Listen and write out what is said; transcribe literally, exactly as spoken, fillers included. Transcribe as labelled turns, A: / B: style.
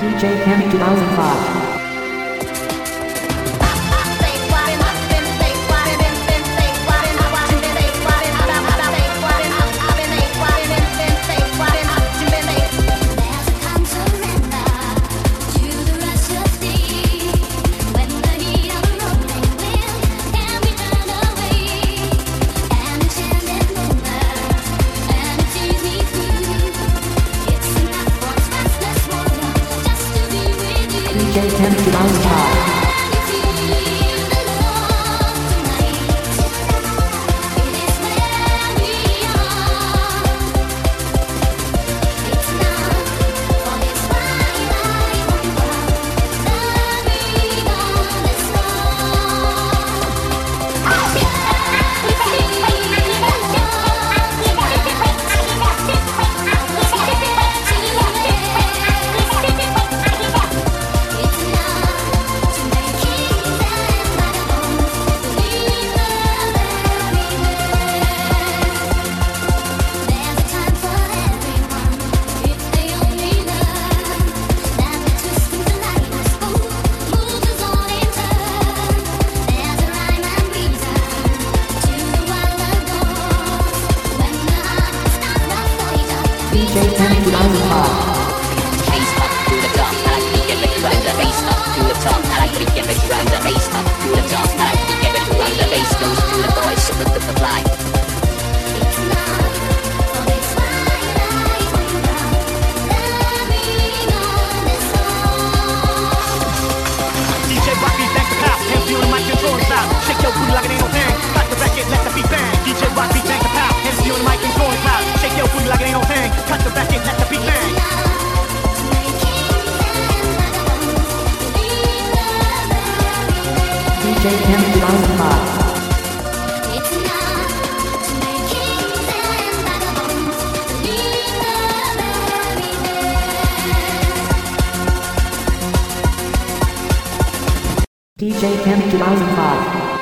A: D J Cammy two thousand five. D J Cammy two thousand five. D J Cammy two thousand five.
B: Bass up to the top, I like to get ready to run the bass up to the top, I like to get ready to run the bass up to the top, I like to get ready to run the bass goes to the boys, so look at the fly.
C: D J Rocky, back the pow, hands you in my controlling cloud. Shake your booty like it ain't no thing. Got the back it, let the beat bang. D J Rocky, back the pow, hands you in my controlling cloud. Shake your booty like it ain't no thing. Cut the back it, let the beat bang.
A: D J Cammy two thousand five. D J Cammy two thousand five.